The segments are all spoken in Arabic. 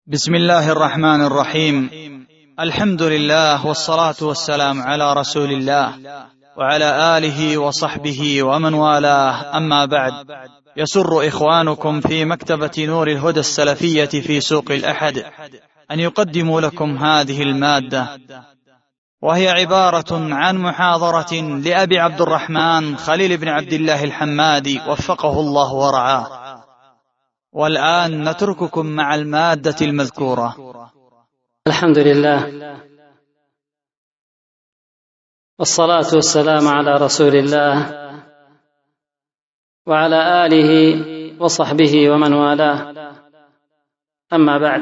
بسم الله الرحمن الرحيم. الحمد لله والصلاة والسلام على رسول الله وعلى آله وصحبه ومن والاه، أما بعد. يسر إخوانكم في مكتبة نور الهدى السلفية في سوق الأحد أن يقدموا لكم هذه المادة، وهي عبارة عن محاضرة لأبي عبد الرحمن خليل بن عبد الله الحمادي وفقه الله ورعاه. والآن نترككم مع المادة المذكورة. الحمد لله والصلاة والسلام على رسول الله وعلى آله وصحبه ومن والاه، أما بعد.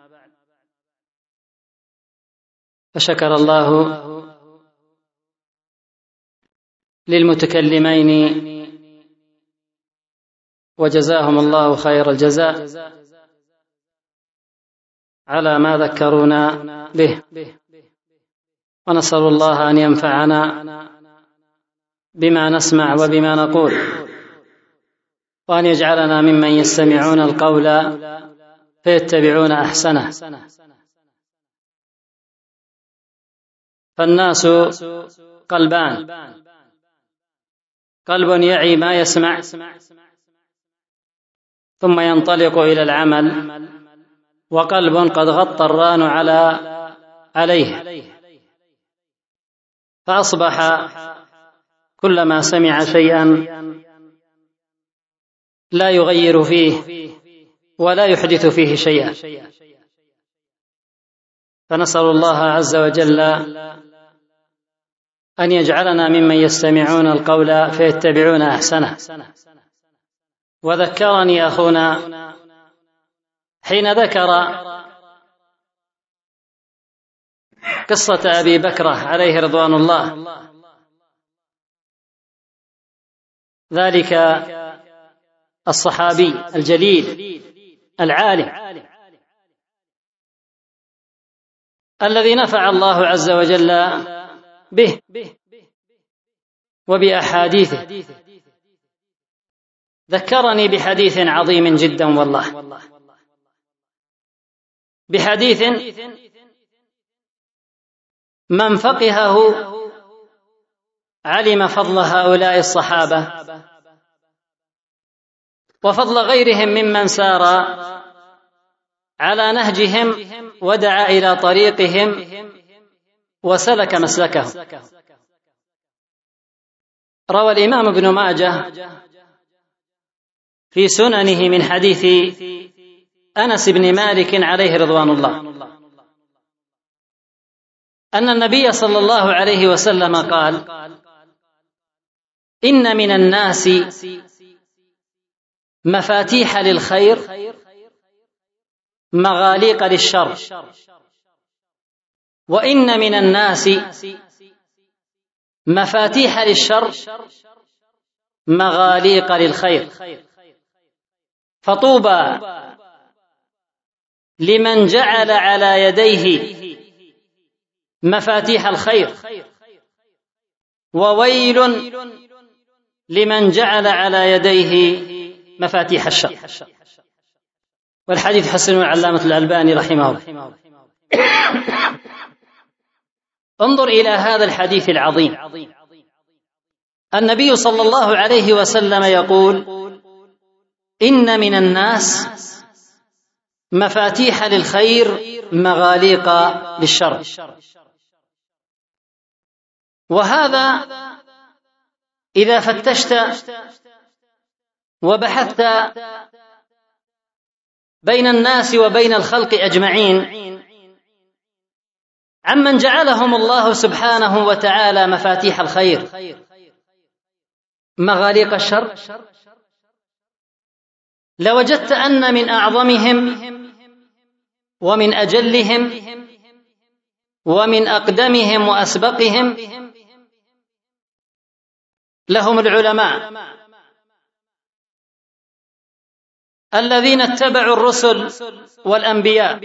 فشكر الله للمتكلمين وجزاهم الله خير الجزاء على ما ذكرونا به، ونسأل الله أن ينفعنا بما نسمع وبما نقول، وأن يجعلنا ممن يستمعون القول فيتبعون أحسنه. فالناس قلبان: قلب يعي ما يسمع ثم ينطلق إلى العمل، وقلب قد غطى الران عليه، فأصبح كلما سمع شيئا لا يغير فيه ولا يحدث فيه شيئا. فنسأل الله عز وجل أن يجعلنا ممن يستمعون القول فيتبعون أحسنه. وذكرني أخونا حين ذكر قصة أبي بكرة عليه رضوان الله، ذلك الصحابي الجليل العالم الذي نفع الله عز وجل به وبأحاديثه. ذكرني بحديث عظيم جدا والله، بحديث من فقهه علم فضل هؤلاء الصحابة وفضل غيرهم ممن سار على نهجهم ودعا إلى طريقهم وسلك مسلكهم. روى الإمام ابن ماجه في سننه من حديث أنس بن مالك عليه رضوان الله أن النبي صلى الله عليه وسلم قال: إن من الناس مفاتيح للخير مغاليق للشر، وإن من الناس مفاتيح للشر مغاليق للخير، فطوبى لمن جعل على يديه مفاتيح الخير، وويل لمن جعل على يديه مفاتيح الشر. والحديث حسن العلامة الألباني رحمه الله. انظر إلى هذا الحديث العظيم. النبي صلى الله عليه وسلم يقول: إن من الناس مفاتيح للخير مغاليق للشر. وهذا إذا فتشت وبحثت بين الناس وبين الخلق أجمعين عمن جعلهم الله سبحانه وتعالى مفاتيح الخير مغاليق الشر، لوجدت أن من أعظمهم ومن أجلهم ومن أقدمهم وأسبقهم لهم العلماء الذين اتبعوا الرسل والأنبياء،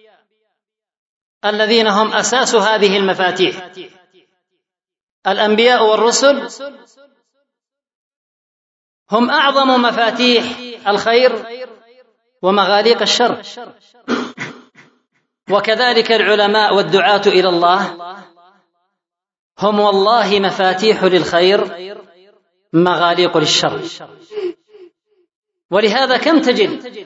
الذين هم أساس هذه المفاتيح. الأنبياء والرسل هم أعظم مفاتيح الخير ومغاليق الشر. وكذلك العلماء والدعاة إلى الله هم والله مفاتيح للخير مغاليق للشر. ولهذا كم تجد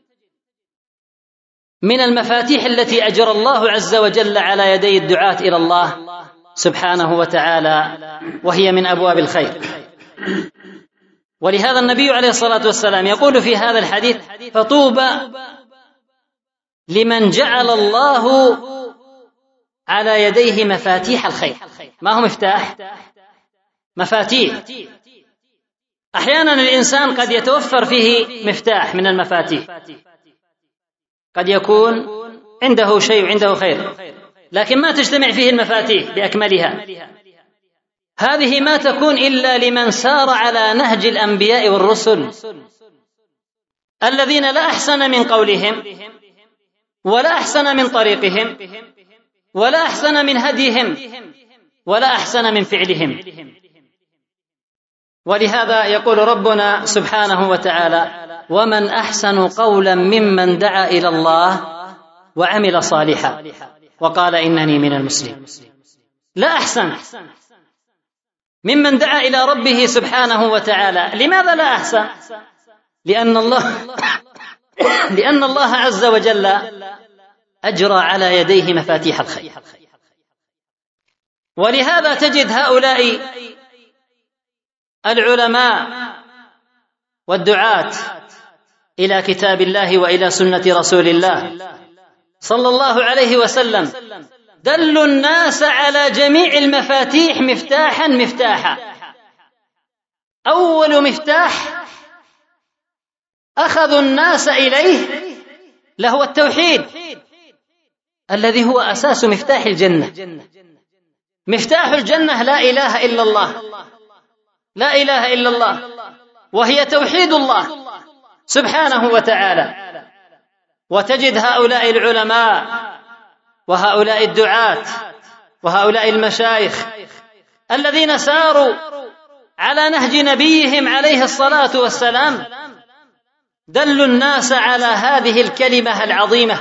من المفاتيح التي أجرى الله عز وجل على يدي الدعاة إلى الله سبحانه وتعالى وهي من أبواب الخير. ولهذا النبي عليه الصلاة والسلام يقول في هذا الحديث: فطوبى لمن جعل الله على يديه مفاتيح الخير. ما هو مفتاح؟ مفاتيح. أحيانا الإنسان قد يتوفر فيه مفتاح من المفاتيح، قد يكون عنده شيء وعنده خير، لكن ما تجتمع فيه المفاتيح بأكملها. هذه ما تكون إلا لمن سار على نهج الأنبياء والرسل الذين لا أحسن من قولهم ولا أحسن من طريقهم ولا أحسن من هديهم ولا أحسن من فعلهم. ولهذا يقول ربنا سبحانه وتعالى: ومن أحسن قولا ممن دعا إلى الله وعمل صالحا وقال إنني من المسلمين. لا أحسن ممن دعا إلى ربه سبحانه وتعالى. لماذا لا أحسن؟ لأن الله عز وجل أجرى على يديه مفاتيح الخير. ولهذا تجد هؤلاء العلماء والدعاة إلى كتاب الله وإلى سنة رسول الله صلى الله عليه وسلم دلوا الناس على جميع المفاتيح مفتاحا. أول مفتاح أخذوا الناس إليه لهو التوحيد الذي هو أساس مفتاح الجنة. مفتاح الجنة لا إله إلا الله، لا إله إلا الله، وهي توحيد الله سبحانه وتعالى. وتجد هؤلاء العلماء وهؤلاء الدعاة وهؤلاء المشايخ الذين ساروا على نهج نبيهم عليه الصلاة والسلام دلوا الناس على هذه الكلمة العظيمة.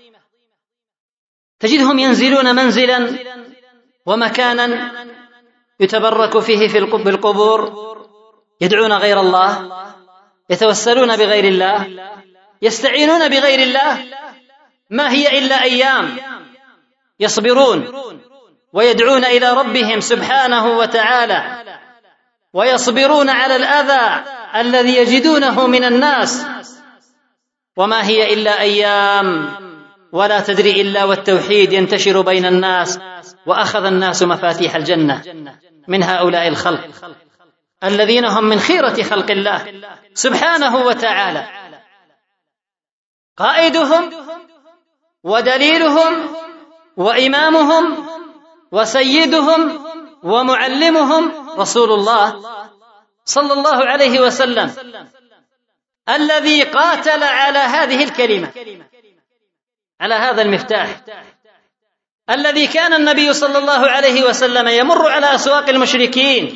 تجدهم ينزلون منزلا ومكانا يتبرك فيه في القبور، يدعون غير الله، يتوسلون بغير الله، يستعينون بغير الله. ما هي إلا أيام يصبرون ويدعون إلى ربهم سبحانه وتعالى، ويصبرون على الأذى الذي يجدونه من الناس. وما هي إلا أيام ولا تدري إلا والتوحيد ينتشر بين الناس، وأخذ الناس مفاتيح الجنة من هؤلاء الخلق الذين هم من خيرة خلق الله سبحانه وتعالى. قائدهم ودليلهم وإمامهم وسيدهم ومعلمهم رسول الله صلى الله عليه وسلم، الذي قاتل على هذه الكلمة، على هذا المفتاح، الذي كان النبي صلى الله عليه وسلم يمر على أسواق المشركين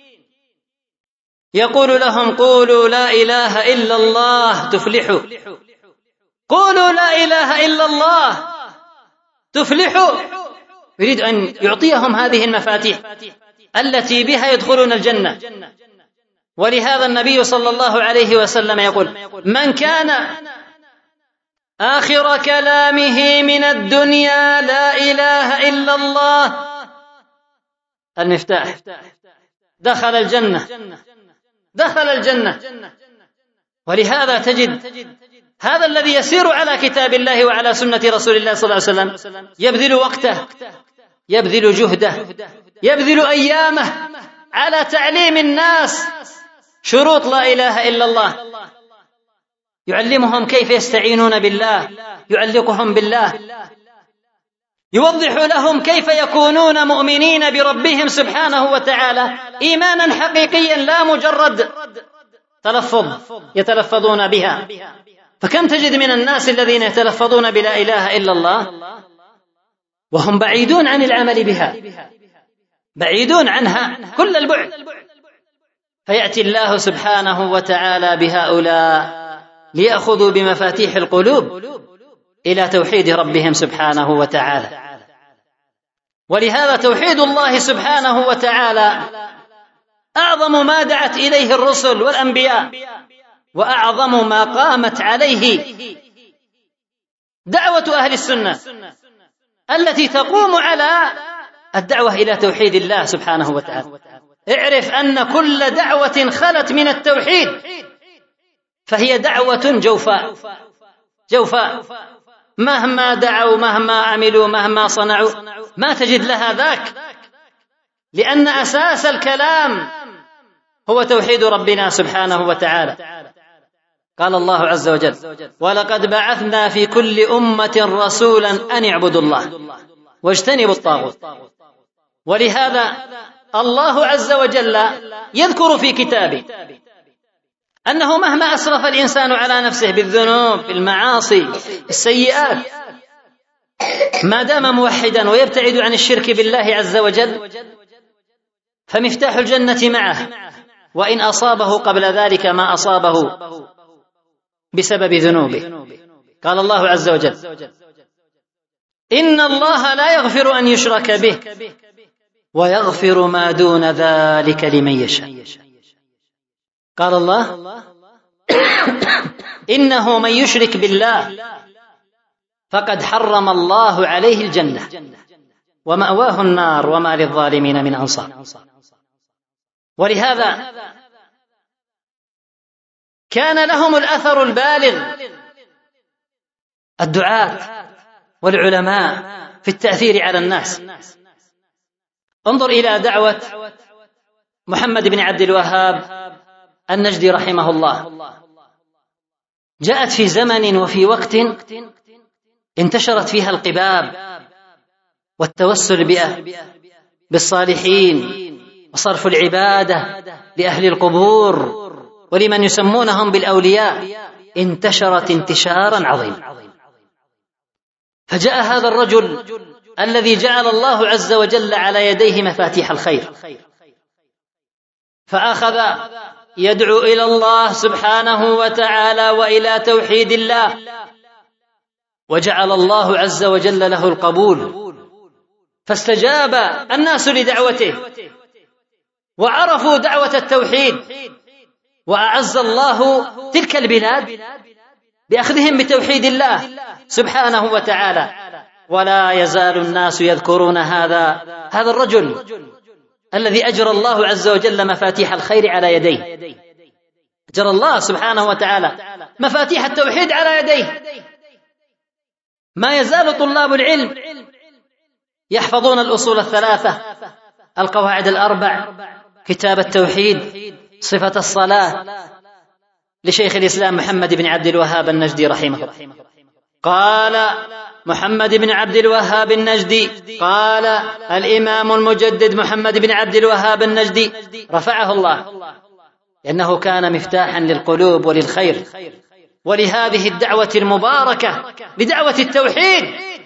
يقول لهم: قولوا لا إله إلا الله تفلحوا، قولوا لا إله إلا الله تفلحوا. يريد أن يعطيهم هذه المفاتيح التي بها يدخلون الجنة. ولهذا النبي صلى الله عليه وسلم يقول: من كان آخر كلامه من الدنيا لا إله إلا الله، المفتاح، دخل الجنة، دخل الجنة. ولهذا تجد هذا الذي يسير على كتاب الله وعلى سنة رسول الله صلى الله عليه وسلم يبذل وقته، يبذل جهده، يبذل أيامه على تعليم الناس شروط لا إله إلا الله، يعلمهم كيف يستعينون بالله، يعلقهم بالله، يوضح لهم كيف يكونون مؤمنين بربهم سبحانه وتعالى إيمانا حقيقيا لا مجرد تلفظ يتلفظون بها. فكم تجد من الناس الذين يتلفظون بلا إله إلا الله وهم بعيدون عن العمل بها، بعيدون عنها كل البعد. فيأتي الله سبحانه وتعالى بهؤلاء ليأخذوا بمفاتيح القلوب إلى توحيد ربهم سبحانه وتعالى. ولهذا توحيد الله سبحانه وتعالى أعظم ما دعت إليه الرسل والأنبياء، وأعظم ما قامت عليه دعوة أهل السنة التي تقوم على الدعوة إلى توحيد الله سبحانه وتعالى. اعرف أن كل دعوة خلت من التوحيد فهي دعوة جوفاء، مهما دعوا، مهما عملوا، مهما صنعوا، ما تجد لها ذاك، لأن أساس الكلام هو توحيد ربنا سبحانه وتعالى. قال الله عز وجل: ولقد بعثنا في كل أمة رسولا أن اعبدوا الله واجتنبوا الطاغوت. ولهذا الله عز وجل يذكر في كتابه أنه مهما أسرف الإنسان على نفسه بالذنوب، بالمعاصي، بالسيئات، ما دام موحدا ويبتعد عن الشرك بالله عز وجل فمفتاح الجنة معه، وإن أصابه قبل ذلك ما أصابه بسبب ذنوبه. قال الله عز وجل: إن الله لا يغفر أن يشرك به ويغفر ما دون ذلك لمن يشاء. قال الله: إنه من يشرك بالله فقد حرم الله عليه الجنة ومأواه النار وما للظالمين من أنصار. ولهذا كان لهم الأثر البالغ الدعاة والعلماء في التأثير على الناس. انظر إلى دعوة محمد بن عبد الوهاب النجدي رحمه الله، جاءت في زمن وفي وقت انتشرت فيها القباب والتوسل بالصالحين وصرف العبادة لأهل القبور ولمن يسمونهم بالأولياء، انتشرت انتشارا عظيما. فجاء هذا الرجل الذي جعل الله عز وجل على يديه مفاتيح الخير، فأخذ يدعو إلى الله سبحانه وتعالى وإلى توحيد الله، وجعل الله عز وجل له القبول، فاستجاب الناس لدعوته وعرفوا دعوة التوحيد، وأعز الله تلك البلاد بأخذهم بتوحيد الله سبحانه وتعالى. ولا يزال الناس يذكرون هذا الرجل الذي أجرى الله عز وجل مفاتيح الخير على يديه، أجرى الله سبحانه وتعالى مفاتيح التوحيد على يديه. ما يزال طلاب العلم يحفظون الأصول الثلاثة، القواعد الأربع، كتاب التوحيد، صفة الصلاة لشيخ الإسلام محمد بن عبد الوهاب النجدي رحمه الله. قال محمد بن عبد الوهاب النجدي، قال الإمام المجدد محمد بن عبد الوهاب النجدي رفعه الله، لأنه كان مفتاحا للقلوب وللخير ولهذه الدعوة المباركة، بدعوة التوحيد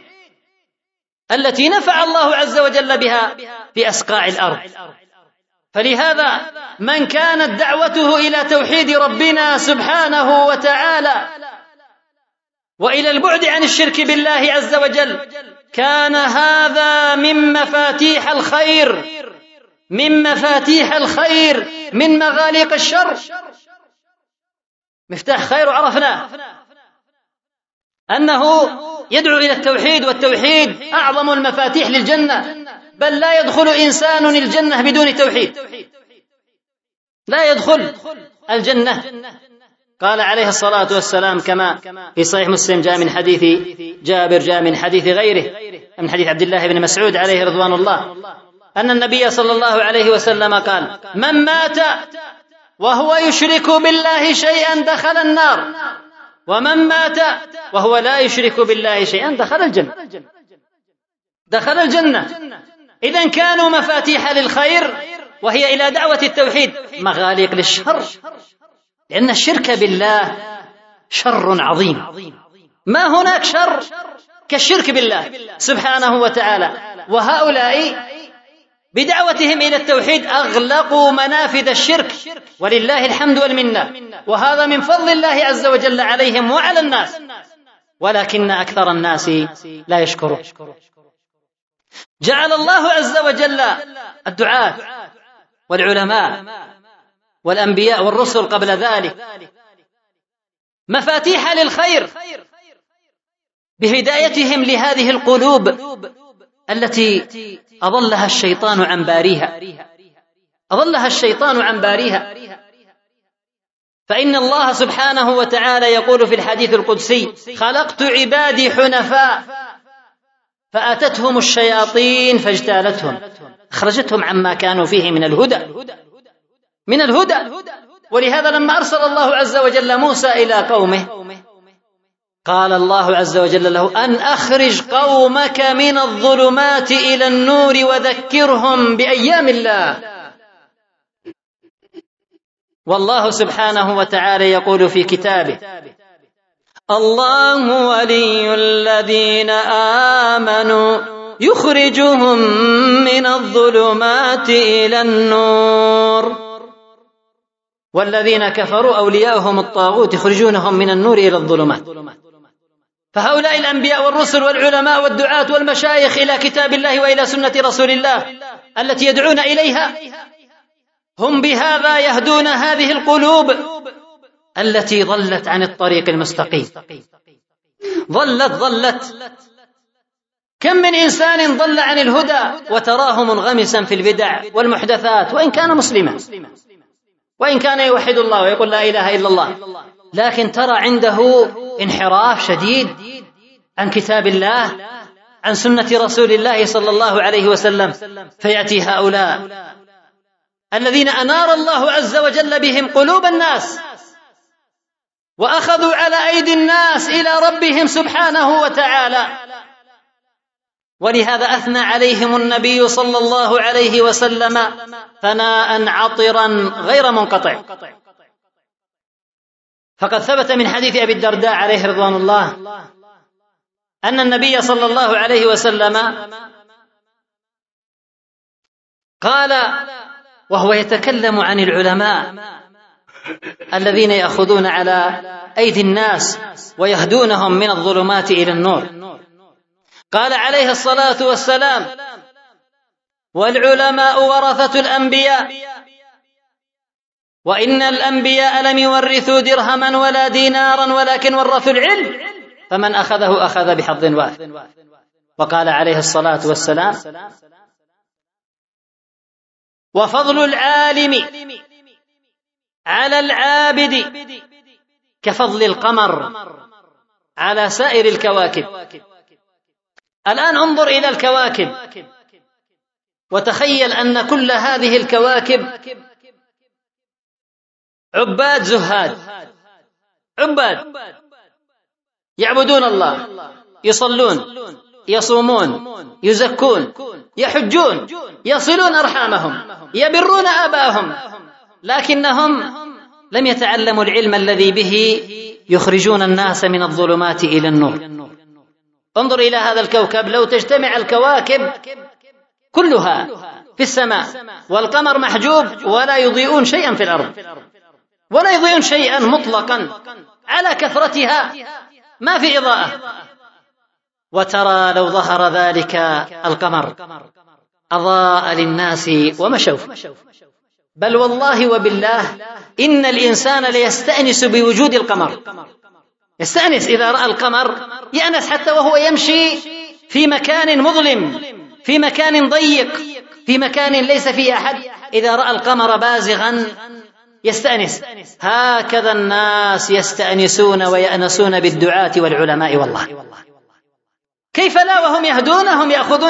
التي نفع الله عز وجل بها في أسقاع الأرض. فلهذا من كانت دعوته إلى توحيد ربنا سبحانه وتعالى وإلى البعد عن الشرك بالله عز وجل، كان هذا من مفاتيح الخير، من مفاتيح الخير، من مغاليق الشر. مفتاح خير عرفنا أنه يدعو إلى التوحيد، والتوحيد أعظم المفاتيح للجنة، بل لا يدخل إنسان الجنة بدون توحيد، لا يدخل الجنة. قال عليه الصلاة والسلام كما في صحيح مسلم، جاء من حديث جابر، جاء من حديث غيره، من حديث عبد الله بن مسعود عليه رضوان الله، أن النبي صلى الله عليه وسلم قال: من مات وهو يشرك بالله شيئا دخل النار، ومن مات وهو لا يشرك بالله شيئا دخل الجنة. دخل الجنة. إذن كانوا مفاتيح للخير، وهي إلى دعوة التوحيد، مغاليق للشر، لأن الشرك بالله شر عظيم، ما هناك شر كالشرك بالله سبحانه وتعالى. وهؤلاء بدعوتهم إلى التوحيد أغلقوا منافذ الشرك، ولله الحمد والمنة، وهذا من فضل الله عز وجل عليهم وعلى الناس. ولكن أكثر الناس لا يشكرون. جعل الله عز وجل الدعاة والعلماء والأنبياء والرسل قبل ذلك مفاتيح للخير بهدايتهم لهذه القلوب التي أضلها الشيطان عن باريها. فإن الله سبحانه وتعالى يقول في الحديث القدسي: خلقت عبادي حنفاء فأتتهم الشياطين فاجتالتهم، أخرجتهم عما كانوا فيه من الهدى. ولهذا لما أرسل الله عز وجل موسى إلى قومه قال الله عز وجل له: أن أخرج قومك من الظلمات إلى النور وذكرهم بأيام الله. والله سبحانه وتعالى يقول في كتابه: الله ولي الذين آمنوا يخرجهم من الظلمات إلى النور والذين كفروا أولياؤهم الطاغوت يخرجونهم من النور إلى الظلمات. فهؤلاء الأنبياء والرسل والعلماء والدعاة والمشايخ إلى كتاب الله وإلى سنة رسول الله التي يدعون إليها هم بهذا يهدون هذه القلوب التي ضلت عن الطريق المستقيم. ضلت. كم من إنسان ضل عن الهدى وتراه منغمسا في البدع والمحدثات، وإن كان مسلما وإن كان يوحد الله ويقول لا إله إلا الله، لكن ترى عنده انحراف شديد عن كتاب الله، عن سنة رسول الله صلى الله عليه وسلم. فيأتي هؤلاء الذين أنار الله عز وجل بهم قلوب الناس وأخذوا على أيدي الناس إلى ربهم سبحانه وتعالى، ولهذا أثنى عليهم النبي صلى الله عليه وسلم ثناء عطرا غير منقطع. فقد ثبت من حديث أبي الدرداء عليه رضوان الله أن النبي صلى الله عليه وسلم قال وهو يتكلم عن العلماء الذين يأخذون على أيدي الناس ويهدونهم من الظلمات إلى النور، قال عليه الصلاة والسلام: والعلماء ورثة الأنبياء، وإن الأنبياء لم يورثوا درهما ولا دينارا ولكن ورثوا العلم، فمن أخذه أخذ بحظ وافر. وقال عليه الصلاة والسلام: وفضل العالم على العابد كفضل القمر على سائر الكواكب. الآن انظر إلى الكواكب وتخيل أن كل هذه الكواكب عباد زهاد، عباد يعبدون الله، يصلون، يصومون، يزكون، يحجون، يصلون أرحامهم، يبرون آباءهم، لكنهم لم يتعلموا العلم الذي به يخرجون الناس من الظلمات إلى النور. انظر إلى هذا الكوكب، لو تجتمع الكواكب كلها في السماء والقمر محجوب ولا يضيئون شيئا في الأرض، ولا يضيئون شيئا مطلقا، على كثرتها ما في إضاءة. وترى لو ظهر ذلك القمر أضاء للناس ومشوا. بل والله وبالله إن الإنسان ليستأنس بوجود القمر، يستأنس إذا رأى القمر، يأنس حتى وهو يمشي في مكان مظلم، في مكان ضيق، في مكان ليس فيه أحد، إذا رأى القمر بازغا يستأنس. هكذا الناس يستأنسون ويأنسون بالدعاة والعلماء. والله كيف لا وهم يهدونهم،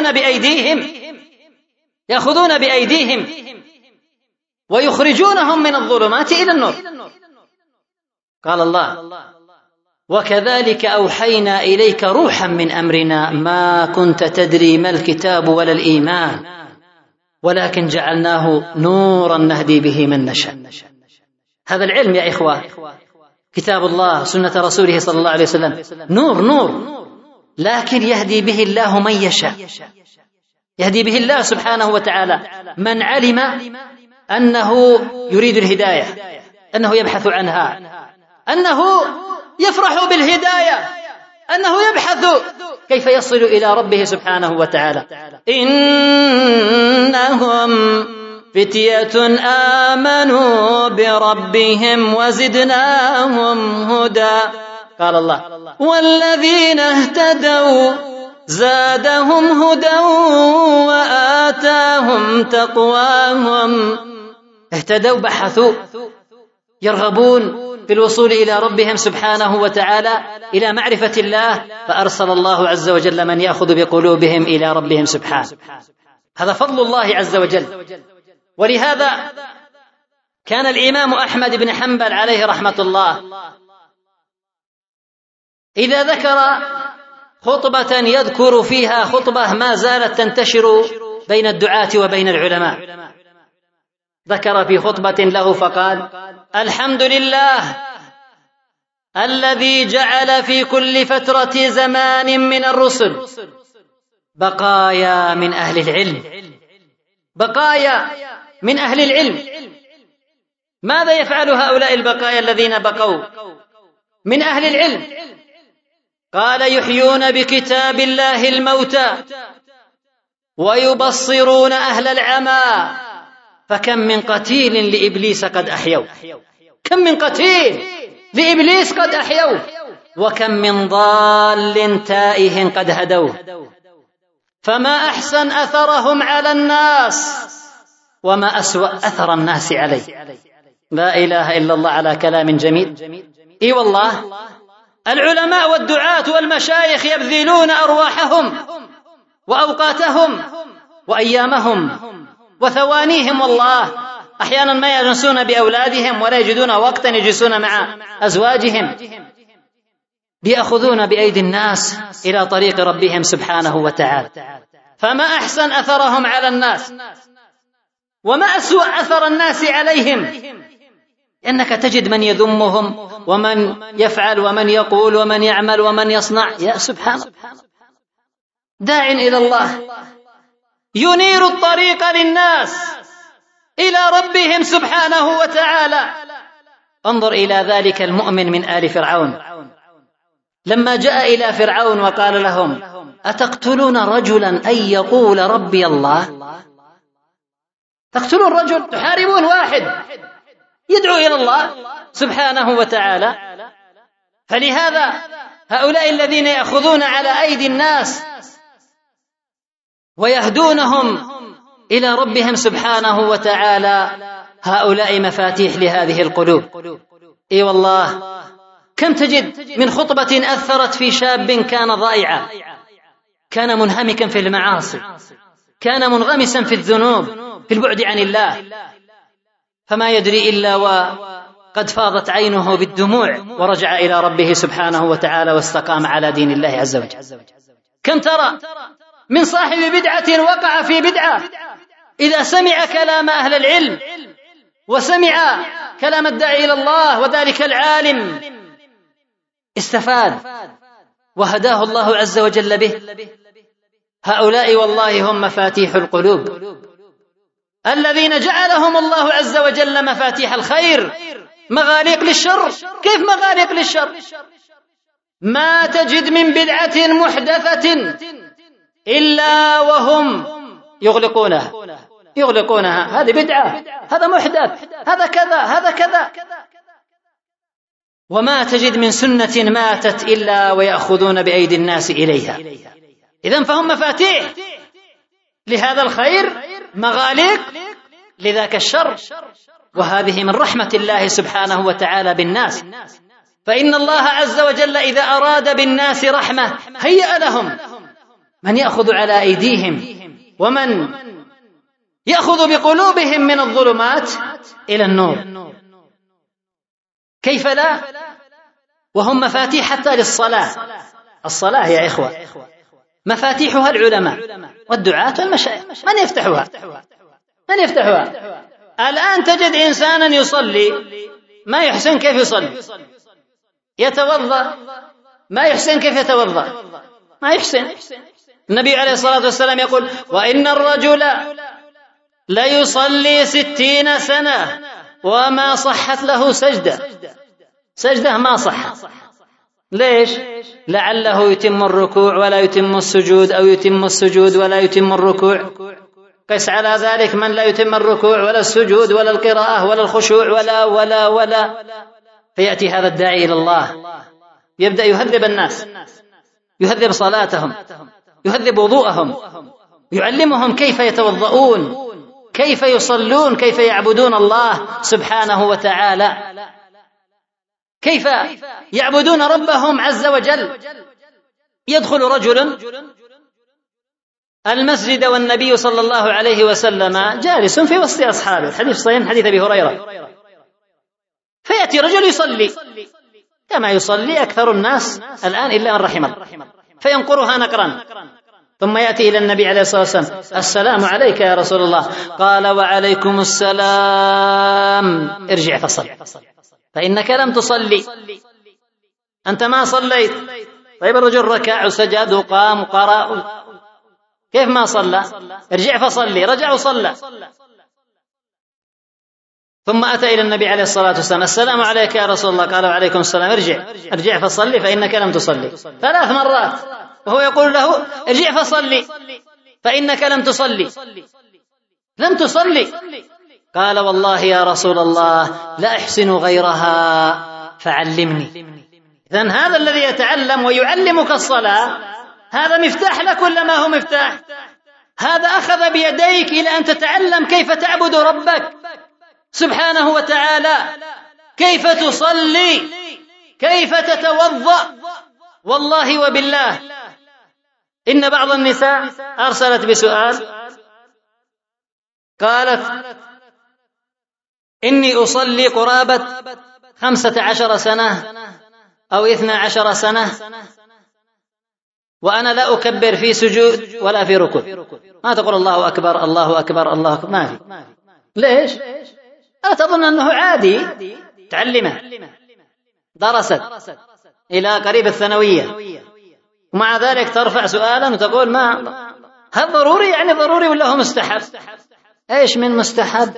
يأخذون بأيديهم ويخرجونهم من الظلمات إلى النور. قال الله: وكذلك أوحينا إليك روحا من أمرنا ما كنت تدري ما الكتاب ولا الإيمان ولكن جعلناه نورا نهدي به من نشاء. هذا العلم يا إخوة، كتاب الله سنة رسوله صلى الله عليه وسلم، نور، لكن يهدي به الله من يشاء، يهدي به الله سبحانه وتعالى من علم أنه يريد الهداية، أنه يبحث عنها، أنه يفرح بالهداية، أنه يبحث كيف يصل إلى ربه سبحانه وتعالى. إنهم فتية آمنوا بربهم وزدناهم هدى. قال الله: والذين اهتدوا زادهم هدى وآتاهم تقواهم. اهتدوا، بحثوا، يرغبون في الوصول إلى ربهم سبحانه وتعالى، إلى معرفة الله، فأرسل الله عز وجل من يأخذ بقلوبهم إلى ربهم سبحانه. هذا فضل الله عز وجل. ولهذا كان الإمام أحمد بن حنبل عليه رحمة الله إذا ذكر خطبة يذكر فيها خطبة ما زالت تنتشر بين الدعاة وبين العلماء، ذكر في خطبة له فقال: الحمد لله الذي جعل في كل فترة زمان من الرسل بقايا من أهل العلم. بقايا من أهل العلم. ماذا يفعل هؤلاء البقايا الذين بقوا من أهل العلم؟ قال: يحيون بكتاب الله الموتى ويبصرون أهل العمى، فكم من قتيل لإبليس قد أحيوا. كم من قتيل لإبليس قد أحيوا، وكم من ضال تائه قد هدوه. فما أحسن أثرهم على الناس وما أسوأ أثر الناس عليه. لا إله إلا الله، على كلام جميل. إي والله، العلماء والدعاة والمشايخ يبذلون أرواحهم وأوقاتهم وأيامهم وثوانيهم، والله أحيانا ما يجلسون بأولادهم ولا يجدون وقتا يجلسون مع أزواجهم، ليأخذون بأيدي الناس إلى طريق ربهم سبحانه وتعالى. فما أحسن أثرهم على الناس وما أسوأ أثر الناس عليهم، إنك تجد من يذمهم ومن يفعل ومن يقول ومن يعمل ومن يصنع. يا سبحان الله، داع إلى الله ينير الطريق للناس إلى ربهم سبحانه وتعالى. انظر إلى ذلك المؤمن من آل فرعون لما جاء إلى فرعون وقال لهم: أتقتلون رجلا أن يقول ربي الله؟ تقتلون رجل، تحاربون واحد يدعو إلى الله سبحانه وتعالى. فلهذا هؤلاء الذين يأخذون على أيدي الناس ويهدونهم إلى ربهم سبحانه وتعالى، هؤلاء مفاتيح لهذه القلوب. إي والله، كم تجد من خطبة أثرت في شاب كان ضائعا، كان منهمكا في المعاصي، كان منغمسا في الذنوب، في البعد عن الله، فما يدري إلا وقد فاضت عينه بالدموع ورجع إلى ربه سبحانه وتعالى واستقام على دين الله عز وجل. كم ترى من صاحب بدعة وقع في بدعة، إذا سمع كلام أهل العلم وسمع كلام الداعي إلى الله وذلك العالم استفاد وهداه الله عز وجل به. هؤلاء والله هم مفاتيح القلوب الذين جعلهم الله عز وجل مفاتيح الخير، مغاليق للشر. كيف مغاليق للشر؟ ما تجد من بدعة محدثة إلا وهم يغلقونها. هذه بدعة، هذا محدث، هذا كذا، هذا كذا. وما تجد من سنة ماتت إلا ويأخذون بأيدي الناس إليها. إذن فهم مفاتيح لهذا الخير، مغاليق لذاك الشر. وهذه من رحمة الله سبحانه وتعالى بالناس، فإن الله عز وجل إذا أراد بالناس رحمة هيأ لهم من يأخذ على أيديهم ومن يأخذ بقلوبهم من الظلمات إلى النور. كيف لا؟ وهم مفاتيح حتى للصلاة. الصلاة يا إخوة مفاتيحها العلماء والدعاة والمشايخ. من يفتحها؟ من يفتحها؟ الآن تجد إنسانا يصلي ما يحسن كيف يصلي، يتوضأ ما يحسن كيف يتوضأ، ما يحسن. النبي عليه الصلاة والسلام يقول: وإن الرجل ليصلي 60 سنة وما صحت له سجدة ما صح. ليش؟ لعله يتم الركوع ولا يتم السجود، أو يتم السجود ولا يتم الركوع. قس على ذلك من لا يتم الركوع ولا السجود ولا القراءة ولا الخشوع ولا فيأتي هذا الداعي إلى الله يبدأ يهذب الناس، يهذب صلاتهم، يهذب وضوءهم، يعلمهم كيف يتوضؤون، كيف يصلون، كيف يعبدون الله سبحانه وتعالى، كيف يعبدون ربهم عز وجل. يدخل رجل المسجد والنبي صلى الله عليه وسلم جالس في وسط أصحابه، حديث صحيح حديث أبي هريرة، فيأتي رجل يصلي كما يصلي أكثر الناس الآن إلا من رحم الله، فينقرها نقرا، ثم يأتي إلى النبي عليه الصلاة والسلام: السلام عليك يا رسول الله. قال: وعليكم السلام، ارجع فصل فإنك لم تصلي، أنت ما صليت. طيب الرجل ركع وسجد وقام وقرأ، كيف ما صلى؟ ارجع فصلي. رجع وصلى، ثم أتى إلى النبي عليه الصلاة والسلام: السلام عليك يا رسول الله. قال: وعليكم السلام، ارجع فصلي فإنك لم تصلي. 3 مرات وهو يقول له: ارجع فصلي فإنك لم تصلي، لم تصلي. قال: والله يا رسول الله لا أحسن غيرها فعلمني. إذن هذا الذي يتعلم ويعلمك الصلاة هذا مفتاح لك ولا ما هو مفتاح؟ هذا أخذ بيديك إلى أن تتعلم كيف تعبد ربك سبحانه وتعالى، كيف تصلي، كيف تتوضأ. والله وبالله إن بعض النساء أرسلت بسؤال، قالت: إني أصلي قرابة 15 سنة أو 12 سنة وأنا لا أكبر في سجود ولا في ركوع، ما تقول الله أكبر الله أكبر الله أكبر، ما في. ليش؟ ألا تظن أنه عادي؟ تعلمه، درست إلى قريب الثانوية، ومع ذلك ترفع سؤالا وتقول ما هل ضروري؟ يعني ضروري ولا هو مستحب؟ إيش من مستحب؟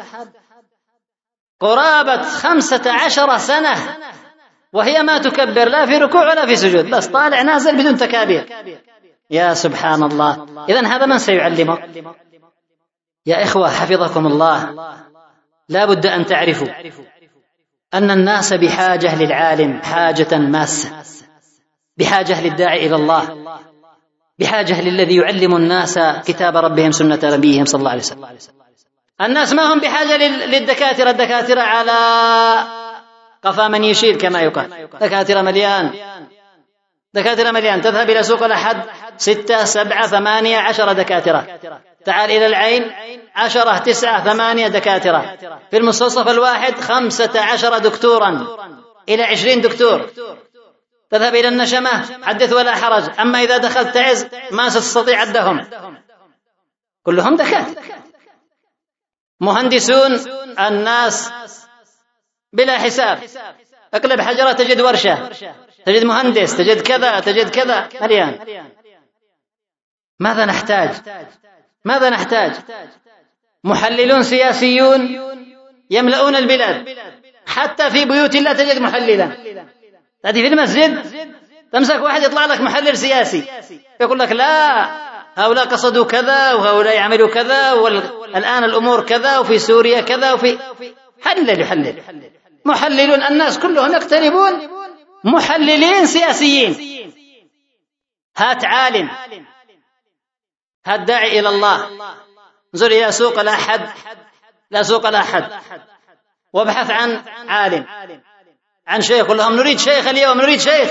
قرابة 15 سنة وهي ما تكبر لا في ركوع ولا في سجود، بس طالع نازل بدون تكابير. يا سبحان الله. إذن هذا من سيعلمه؟ يا إخوة حفظكم الله، لا بد أن تعرفوا أن الناس بحاجة للعالم حاجة ماسة، بحاجة للداعي إلى الله، بحاجة للذي يعلم الناس كتاب ربهم سنة نبيهم صلى الله عليه وسلم. الناس ما هم بحاجة للدكاترة، الدكاترة على قفا من يشيل كما يقال، دكاترة مليان، دكاترة مليان. تذهب إلى سوق الأحد 6 7 8 10 دكاترة، تعال إلى العين 10 9 8 دكاترة، في المستصف الواحد 15 دكتورا إلى 20 دكتور. تذهب إلى النشمة حدث ولا حرج، أما إذا دخلت تعز ما تستطيع عدهم، كلهم دكاترة. مهندسون الناس بلا حساب، اقلب حجرة تجد ورشة، تجد مهندس، تجد كذا تجد كذا، مليان. ماذا نحتاج؟ ماذا نحتاج؟ محللون سياسيون يملؤون البلاد، حتى في بيوت الله تجد محللا. تأتي في المسجد تمسك واحد يطلع لك محلل سياسي يقول لك لا هؤلاء قصدوا كذا وهؤلاء يعملوا كذا والآن الأمور كذا وفي سوريا كذا وفي يحلل محللون. الناس كلهم يقتربون محللين سياسيين. هات عالم، هات داعي إلى الله، انظر إلى سوق الأحد، لا سوق الأحد، وابحث عن عالم، عن شيخ، قل لهم نريد شيخ اليوم، نريد شيخ،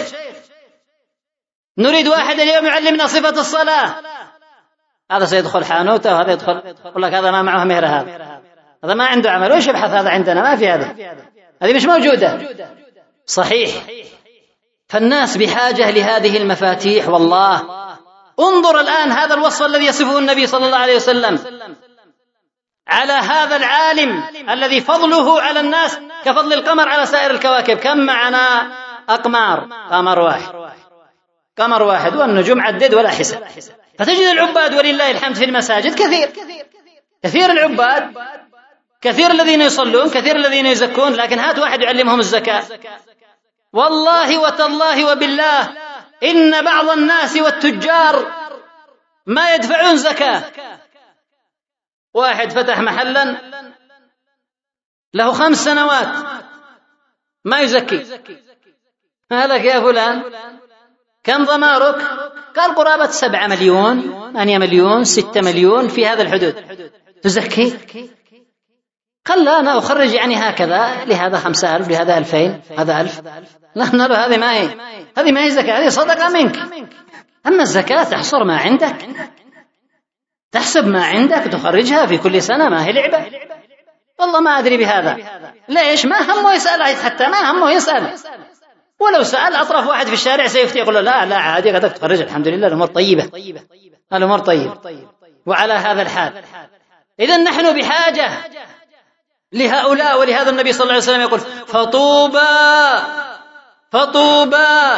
نريد واحد اليوم يعلمنا صفة الصلاة. هذا سيدخل حانوته وهذا يدخل يقول لك هذا ما معه مهر، هذا ما عنده عمل، وش يبحث هذا عندنا؟ ما في هذا، هذه مش موجودة. صحيح. فالناس بحاجة لهذه المفاتيح. والله انظر الآن هذا الوصف الذي يصفه النبي صلى الله عليه وسلم على هذا العالم الذي فضله على الناس كفضل القمر على سائر الكواكب. كم معنا أقمار؟ قمر واحد والنجوم عدد ولا حساب. فتجد العباد ولله الحمد في المساجد كثير العباد، كثير الذين يصلون، كثير الذين يزكون، لكن هات واحد يعلمهم الزكاة والله وتالله وبالله إن بعض الناس والتجار ما يدفعون زكاة. واحد فتح محلا له 5 سنوات ما يزكي. مالك يا فلان؟ كم ضمارك؟ قال قرابة 7 مليون 8 مليون 6 مليون في هذا الحدود. تزكي؟ قال لا، أنا أخرج يعني هكذا، لهذا 5000 لهذا 2000 هذا 1000. لا هذه ما هي زكاة، هذه صدقة منك. أما الزكاة تحصر ما عندك، تحسب ما عندك تخرجها في كل سنة، ما هي لعبة. والله ما أدري بهذا. ليش؟ ما همه يسأل، حتى ما همه يسأل. ولو سأل أطرف واحد في الشارع سيفتي يقول له لا عادي قدك تخرج، الحمد لله الأمور طيبة، الأمور طيبة. وعلى هذا الحال إذن نحن بحاجة لهؤلاء. ولهذا النبي صلى الله عليه وسلم يقول فطوبى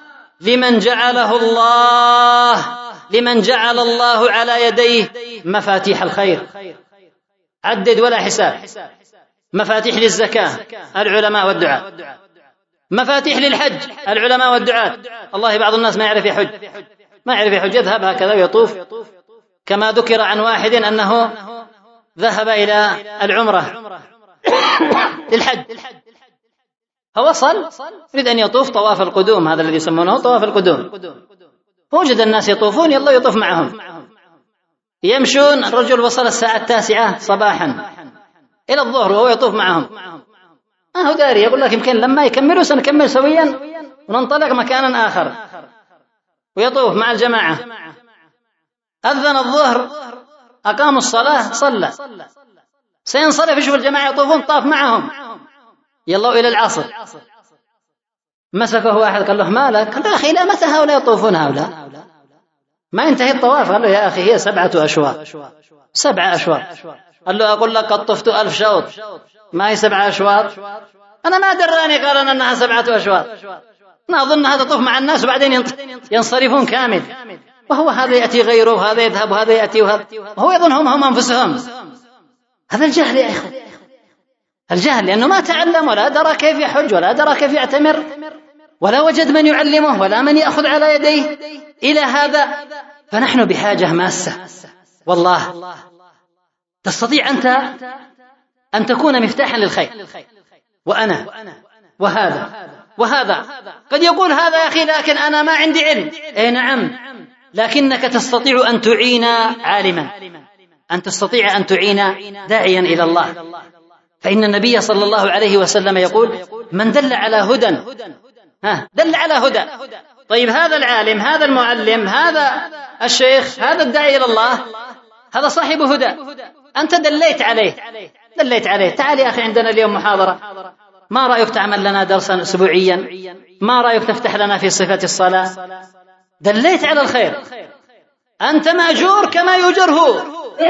لمن جعل الله على يديه مفاتيح الخير. عدد ولا حساب. مفاتيح للزكاة العلماء والدعاة، مفاتيح للحج العلماء والدعاة. الله بعض الناس ما يعرف يحج، يذهب هكذا ويطوف، كما ذكر عن واحد أنه ذهب إلى العمرة للحج فوصل يريد أن يطوف طواف القدوم، هذا الذي يسمونه طواف القدوم. وجد الناس يطوفون، يلا يطوف معهم. يمشون، الرجل وصل الساعة 9 صباحا إلى الظهر وهو يطوف معهم. ما هو داري، يقول لك يمكن لما يكملوا سنكمل سويا وننطلق مكانا آخر، ويطوف مع الجماعة. أذن الظهر، أقاموا الصلاة، صلى، سينصرف يشوف الجماعة يطوفون، طاف معهم، يلا إلى العصر. مسكه واحد قال له مالك؟ قال له أخي لا، متى هؤلاء يطوفون؟ هؤلاء ما ينتهي الطواف. قال له يا أخي هي 7 أشواط، 7 أشواط. قال له أقول لك قد طفت 1000 شوط، ما هي 7 أشواط؟ أنا ما دراني قال أنها 7 أشواط، أنا أظن هذا طوف مع الناس وبعدين ينصرفون كامل. وهو هذا يأتي غيره، وهذا يذهب وهذا يأتي، وهو يظن هم أنفسهم. هذا الجهل يا إخوة، الجهل، لأنه ما تعلم ولا درى كيف يحج ولا درى كيف يعتمر، ولا وجد من يعلمه ولا من يأخذ على يديه إلى هذا. فنحن بحاجة ماسة والله. تستطيع أنت أن تكون مفتاحا للخير، وأنا وهذا قد يقول هذا يا أخي لكن أنا ما عندي علم. أي نعم، لكنك تستطيع أن تعين عالما، أن تستطيع أن تعين داعيا إلى الله. فإن النبي صلى الله عليه وسلم يقول من دل على هدى دل على هدى. طيب هذا العالم، هذا المعلم، هذا الشيخ، هذا الداعي إلى الله، هذا صاحب هدى، أنت دليت عليه. تعال يا أخي عندنا اليوم محاضرة، ما رأيك تعمل لنا درسا أسبوعيا؟ ما رأيك تفتح لنا في صفة الصلاة؟ دليت على الخير، أنت مأجور كما يؤجره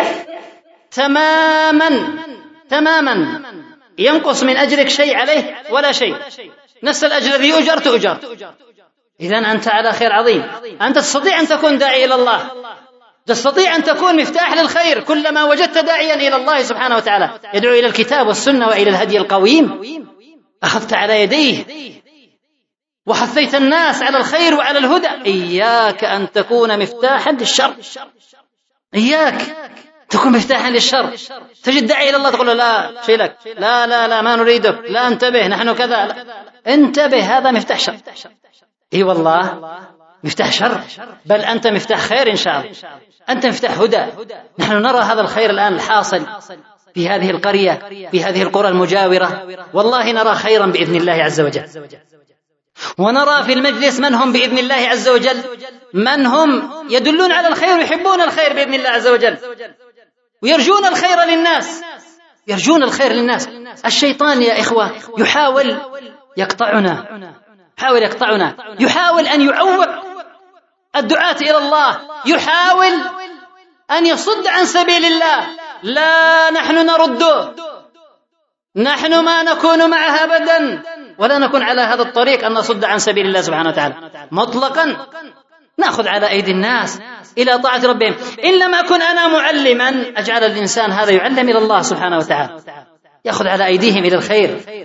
تماما، ينقص من أجرك شيء عليه ولا شيء، نفس الأجر الذي يؤجر تؤجر. إذن أنت على خير عظيم. أنت تستطيع أن تكون داعي إلى الله، تستطيع أن تكون مفتاح للخير. كلما وجدت داعيا إلى الله سبحانه وتعالى يدعو إلى الكتاب والسنة وإلى الهدي القويم، أخذت على يديه وحثيت الناس على الخير وعلى الهدى. إياك أن تكون مفتاحا للشر، إياك تكون مفتاحا للشر. تجد داعي إلى الله تقول له لا شيء لك، لا ما نريدك، لا انتبه نحن كذا، لا. انتبه، هذا مفتاح شر. اي والله مفتاح شر، بل أنت مفتاح خير إن شاء الله، أنت مفتاح هدى. نحن نرى هذا الخير الآن الحاصل في هذه القرية، في هذه القرى المجاورة، والله نرى خيرا بإذن الله عز وجل. ونرى في المجلس من هم بإذن الله عز وجل، من هم يدلون على الخير ويحبون الخير بإذن الله عز وجل، ويرجون الخير للناس. الشيطان يا إخوة يحاول يقطعنا، يحاول أن يعوق الدعاة إلى الله، يحاول أن يصد عن سبيل الله. لا، نحن نرده، نحن ما نكون معها أبدا، ولا نكون على هذا الطريق أن نصد عن سبيل الله سبحانه وتعالى مطلقا. نأخذ على أيدي الناس إلى طاعة ربهم. إن لم أكن أنا معلما أجعل الإنسان هذا يعلم إلى الله سبحانه وتعالى، يأخذ على أيديهم إلى الخير.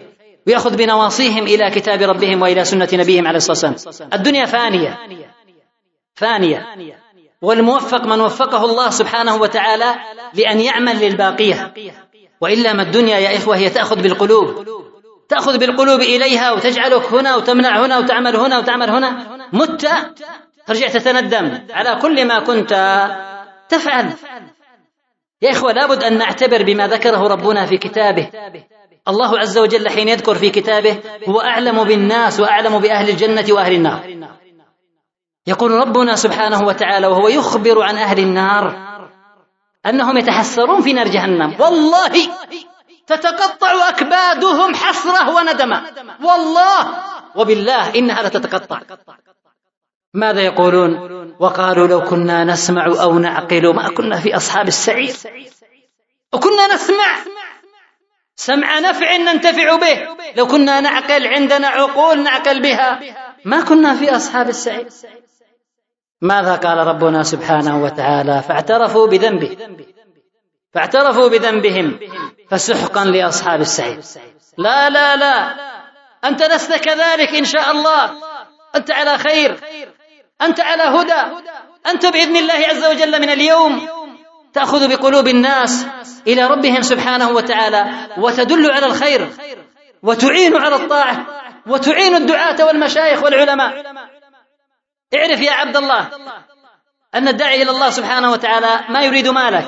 ويأخذ بنواصيهم إلى كتاب ربهم وإلى سنة نبيهم عليه الصلاة والسلام. الدنيا فانية، والموفق من وفقه الله سبحانه وتعالى لأن يعمل للباقية، وإلا ما الدنيا يا إخوة هي تأخذ بالقلوب إليها وتجعلك هنا وتمنع هنا وتعمل هنا وتعمل هنا، مت ترجع تتندم على كل ما كنت تفعل. يا إخوة لابد أن نعتبر بما ذكره ربنا في كتابه. الله عز وجل حين يذكر في كتابه هو أعلم بالناس وأعلم بأهل الجنة وأهل النار. يقول ربنا سبحانه وتعالى وهو يخبر عن أهل النار أنهم يتحسرون في نار جهنم، والله تتقطع أكبادهم حسرة وندما، والله وبالله إنها لتتقطع. ماذا يقولون؟ وقالوا لو كنا نسمع أو نعقل ما كنا في أصحاب السعير. وكنا نسمع سمع نفع ننتفع به، لو كنا نعقل عندنا عقول نعقل بها ما كنا في أصحاب السعير. ماذا قال ربنا سبحانه وتعالى؟ فاعترفوا بذنبهم فسحقا لأصحاب السعير. لا لا لا، أنت لست كذلك إن شاء الله، أنت على خير، أنت على هدى، أنت بإذن الله عز وجل من اليوم تأخذ بقلوب الناس إلى ربهم سبحانه وتعالى، وتدل على الخير، وتعين على الطاعة، وتعين الدعاة والمشايخ والعلماء. اعرف يا عبد الله أن الداعي إلى الله سبحانه وتعالى ما يريد مالك،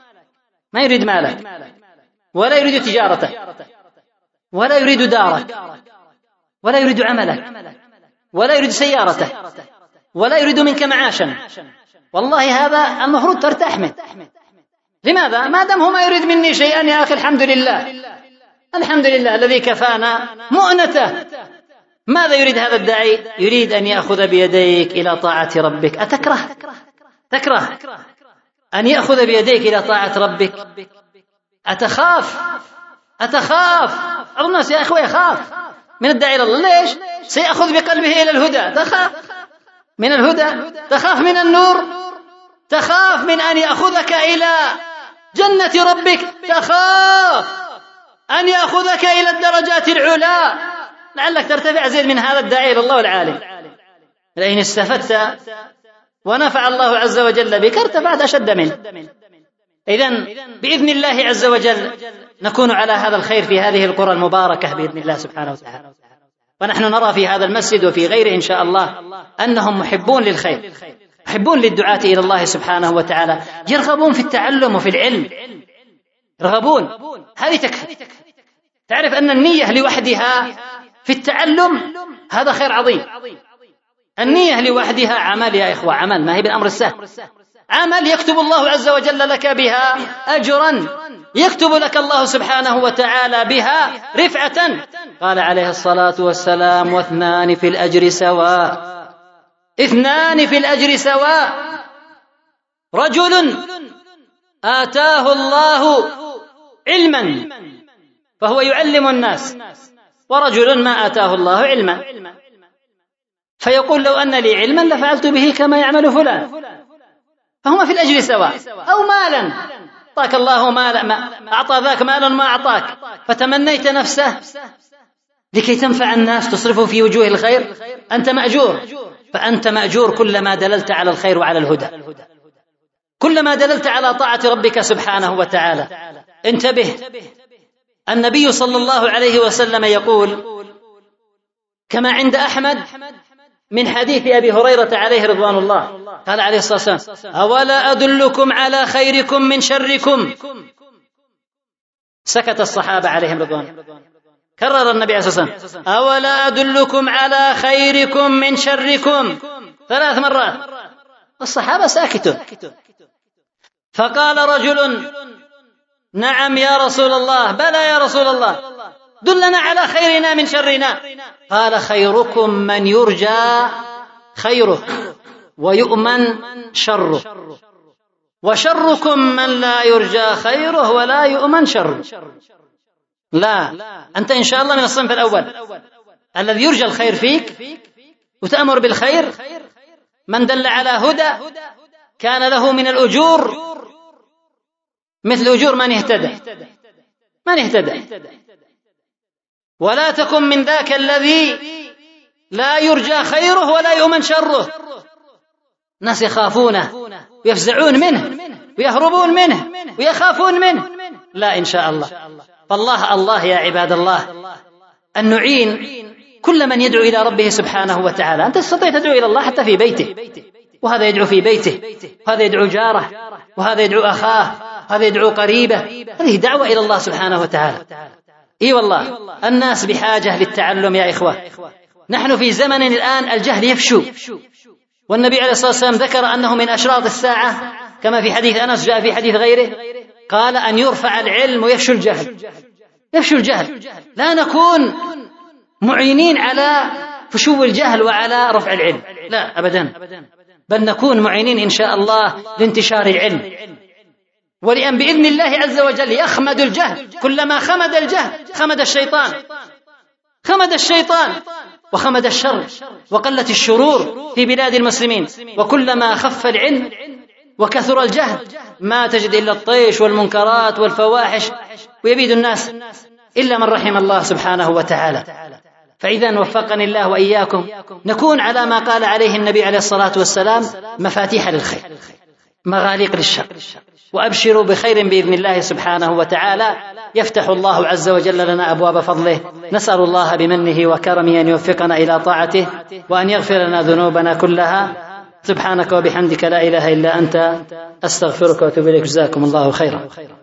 ولا يريد تجارتك، ولا يريد دارك، ولا يريد عملك، ولا يريد سيارتك، ولا يريد منك معاشا. والله هذا المفروض ترتاح منه. لماذا؟ ما دام هو ما يريد مني شيئا يا أخي، الحمد لله الذي كفانا مؤنته. ماذا يريد هذا الداعي؟ يريد أن يأخذ بيديك إلى طاعة ربك. تكره أن يأخذ بيديك إلى طاعة ربك؟ أتخاف الناس يا أخوة يخاف من الداعي إلى الله. ليش؟ سيأخذ بقلبه إلى الهدى. تخاف من الهدى، تخاف من النور، تخاف من أن يأخذك إلى جنة ربك، تخاف أن يأخذك إلى الدرجات العلى، لعلك ترتفع زيد من هذا الداعي إلى الله العالم. لئن استفدت ونفع الله عز وجل بك ارتفعت أشد منه. إذن بإذن الله عز وجل نكون على هذا الخير في هذه القرى المباركة بإذن الله سبحانه وتعالى. ونحن نرى في هذا المسجد وفي غيره إن شاء الله أنهم محبون للخير، محبون للدعاة إلى الله سبحانه وتعالى، يرغبون في التعلم وفي العلم، يرغبون. هذه تكفي. تعرف أن النية لوحدها في التعلم هذا خير عظيم. النية لوحدها عمل يا إخوة، عمل، ما هي بالأمر السهل، عمل يكتب الله عز وجل لك بها أجرا، يكتب لك الله سبحانه وتعالى بها رفعة. قال عليه الصلاة والسلام: واثنان في الأجر سواء، رجل آتاه الله علما فهو يعلم الناس، ورجل ما آتاه الله علما فيقول لو أن لي علما لفعلت به كما يعمل فلان. فهما في الأجر سواء. أو مالا، أعطاك الله مالا، أعطى ذاك مالا ما أعطاك، فتمنيت نفسه لكي تنفع الناس، تصرفه في وجوه الخير، أنت مأجور. فأنت مأجور كلما دللت على الخير وعلى الهدى، كلما دللت على طاعة ربك سبحانه وتعالى. انتبه، النبي صلى الله عليه وسلم يقول كما عند أحمد من حديث أبي هريرة عليه رضوان الله، قال عليه الصلاة والسلام: أولا أدلكم على خيركم من شركم؟ سكت الصحابة عليهم رضوان. كرر النبي عليه الصلاة والسلام: أولا أدلكم على خيركم من شركم؟ 3 مرات. الصحابة ساكتون. فقال رجل: نعم يا رسول الله، بلى يا رسول الله، دلنا على خيرنا من شرنا. قال: خيركم من يرجى خيره ويؤمن شره، وشركم من لا يرجى خيره ولا يؤمن شره. لا، أنت إن شاء الله من الصنف الأول الذي يرجى الخير فيك وتأمر بالخير. من دل على هدى كان له من الأجور مثل أجور من اهتدى. ولا تكن من ذاك الذي لا يرجى خيره ولا يؤمن شره. الناس يخافونه ويفزعون منه ويهربون منه ويخافون منه. لا، إن شاء الله. فالله الله يا عباد الله أن نعين كل من يدعو إلى ربه سبحانه وتعالى. أنت تستطيع تدعو إلى الله حتى في بيته، وهذا يدعو في بيته، وهذا يدعو جاره، وهذا يدعو أخاه، وهذا يدعو قريبه. هذه دعوة إلى الله سبحانه وتعالى. إي والله الناس بحاجة للتعلم يا إخوة. نحن في زمن الآن الجهل يفشو، والنبي عليه الصلاة والسلام ذكر أنه من أشراط الساعة كما في حديث أنس جاء في حديث غيره، قال أن يرفع العلم ويفشو الجهل. يفشو الجهل. لا نكون معينين على فشو الجهل وعلى رفع العلم، لا أبدا، بل نكون معينين إن شاء الله لانتشار العلم، ولأن بإذن الله عز وجل يخمد الجهل. كلما خمد الجهل خمد الشيطان، خمد الشيطان وخمد الشر وقلت الشرور في بلاد المسلمين. وكلما خف العلم وكثر الجهل ما تجد إلا الطيش والمنكرات والفواحش، ويبيد الناس إلا من رحم الله سبحانه وتعالى. فإذا وفقني الله وإياكم نكون على ما قال عليه النبي عليه الصلاة والسلام: مفاتيح للخير، مغاليق للشر. وأبشروا بخير بإذن الله سبحانه وتعالى. يفتح الله عز وجل لنا أبواب فضله. نسأل الله بمنه وكرمه أن يوفقنا إلى طاعته وأن يغفر لنا ذنوبنا كلها. سبحانك وبحمدك لا إله إلا أنت، أستغفرك وأتوب إليك. جزاكم الله خيرا.